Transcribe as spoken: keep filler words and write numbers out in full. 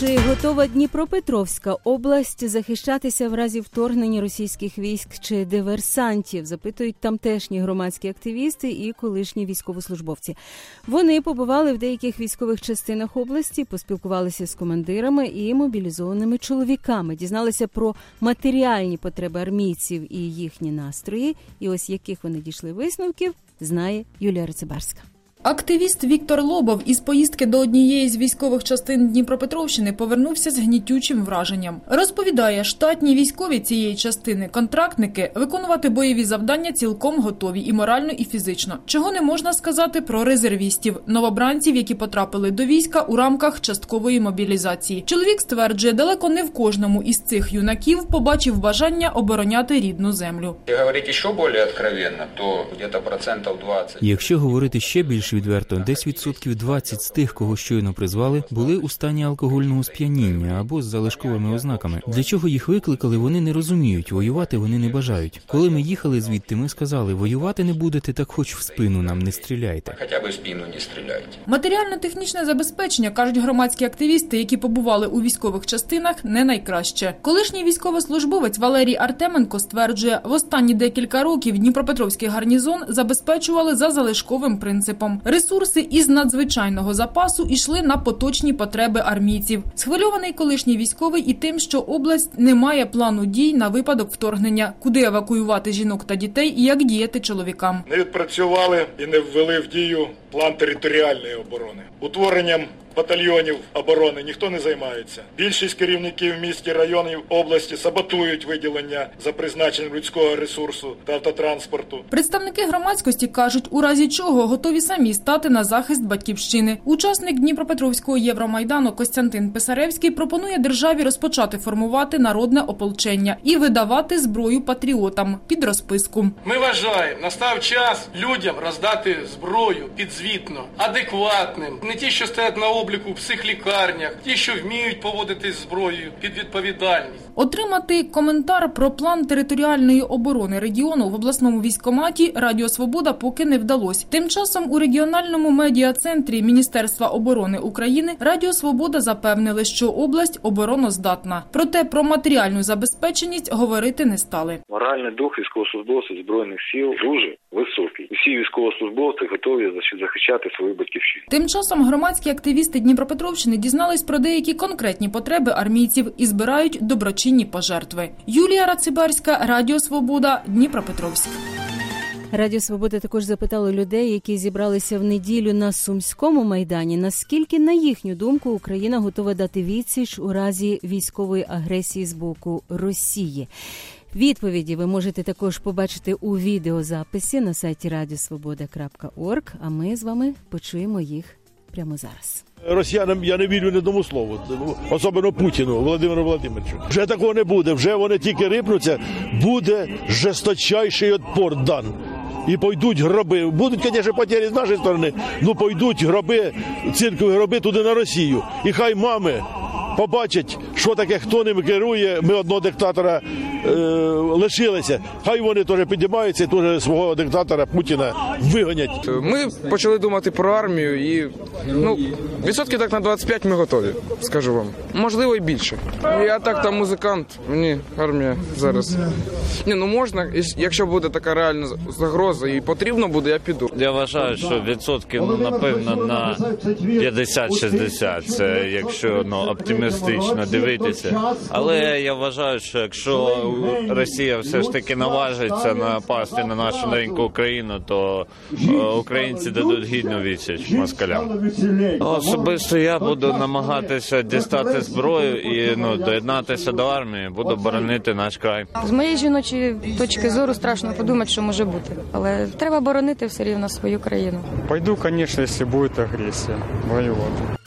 Чи готова Дніпропетровська область захищатися в разі вторгнення російських військ чи диверсантів? Запитують тамтешні громадські активісти і колишні військовослужбовці. Вони побували в деяких військових частинах області, поспілкувалися з командирами і мобілізованими чоловіками, дізналися про матеріальні потреби армійців і їхні настрої. І ось яких вони дійшли висновків, знає Юлія Рацибарська. Активіст Віктор Лобов із поїздки до однієї з військових частин Дніпропетровщини повернувся з гнітючим враженням. Розповідає, штатні військові цієї частини, контрактники, виконувати бойові завдання цілком готові і морально, і фізично. Чого не можна сказати про резервістів, новобранців, які потрапили до війська у рамках часткової мобілізації. Чоловік стверджує, далеко не в кожному із цих юнаків побачив бажання обороняти рідну землю. Якщо говорити ще більше відверто, десь відсотків двадцять з тих, кого щойно призвали, були у стані алкогольного сп'яніння або з залишковими ознаками. Для чого їх викликали, вони не розуміють, воювати вони не бажають. Коли ми їхали звідти, ми сказали, воювати не будете, так хоч в спину нам не стріляйте. Хоча б в спину не стріляйте. Матеріально-технічне забезпечення, кажуть громадські активісти, які побували у військових частинах, не найкраще. Колишній військовослужбовець Валерій Артеменко стверджує, в останні декілька років Дніпропетровський гарнізон забезпечували за залишковим принципом. Ресурси із надзвичайного запасу йшли на поточні потреби армійців. Схвильований колишній військовий і тим, що область не має плану дій на випадок вторгнення, куди евакуювати жінок та дітей і як діяти чоловікам. Не відпрацювали і не ввели в дію план територіальної оборони. Утворенням батальйонів оборони ніхто не займається. Більшість керівників міст, районів області саботують виділення за призначенням людського ресурсу та автотранспорту. Представники громадськості кажуть, у разі чого готові самі стати на захист батьківщини. Учасник Дніпропетровського Євромайдану Костянтин Писаревський пропонує державі розпочати формувати народне ополчення і видавати зброю патріотам під розписку. Ми вважаємо, настав час людям роздати зброю підзвітно, адекватним, не ті, що стоять на обліку в психлікарнях, ті, що вміють поводитись з зброєю під відповідальність. Отримати коментар про план територіальної оборони регіону в обласному військкоматі Радіо Свобода поки не вдалося. Тим часом у регіональному медіа-центрі Міністерства оборони України Радіо Свобода запевнили, що область обороноздатна. Проте про матеріальну забезпеченість говорити не стали. Моральний дух військовослужбовців Збройних сил дуже високий. Усі військовослужбовці готові захищати свою батьківщину. Тим часом громадські активісти Дніпропетровщини дізнались про деякі конкретні потреби армійців і збирають доброчинні пожертви. Юлія Рацибарська, Радіо Свобода, Дніпропетровськ. Радіо Свобода також запитало людей, які зібралися в неділю на Сумському майдані, наскільки, на їхню думку, Україна готова дати відсіч у разі військової агресії з боку Росії. Відповіді ви можете також побачити у відеозаписі на сайті радіо свобода крапка орг, а ми з вами почуємо їх прямо зараз. Росіянам я не вірю ні одному слову, особливо Путіну, Володимиру Володимировичу. Вже такого не буде, вже вони тільки рипнуться, буде жорсточайший відпор дан. І пойдуть гроби. Будуть, звісно, потери з нашої сторони, але пойдуть гроби, циркові гроби туди на Росію. І хай мами побачать, що таке, хто ним керує, ми одного диктатора е, лишилися. Хай вони теж підіймаються і теж свого диктатора Путіна вигонять. Ми почали думати про армію і, ну, відсотків так на двадцять п'ять ми готові, скажу вам. Можливо, і більше. Я так там музикант, мені армія зараз. Ні, ну можна, якщо буде така реальна загроза і потрібно буде, я піду. Я вважаю, що відсотків, ну, напевно, на п'ятдесят-шістдесят, це якщо, ну, оптимістично дивитися. Але я вважаю, що якщо Росія все ж таки наважиться напасти на нашу неньку Україну, то українці дадуть гідну відсіч москалям. Особисто я буду намагатися дістати зброю і, ну, доєднатися до армії, буду боронити наш край. З моєї жіночої точки зору страшно подумати, що може бути. Але треба боронити все рівно свою країну. Пойду, звісно, якщо буде агресія, воювати.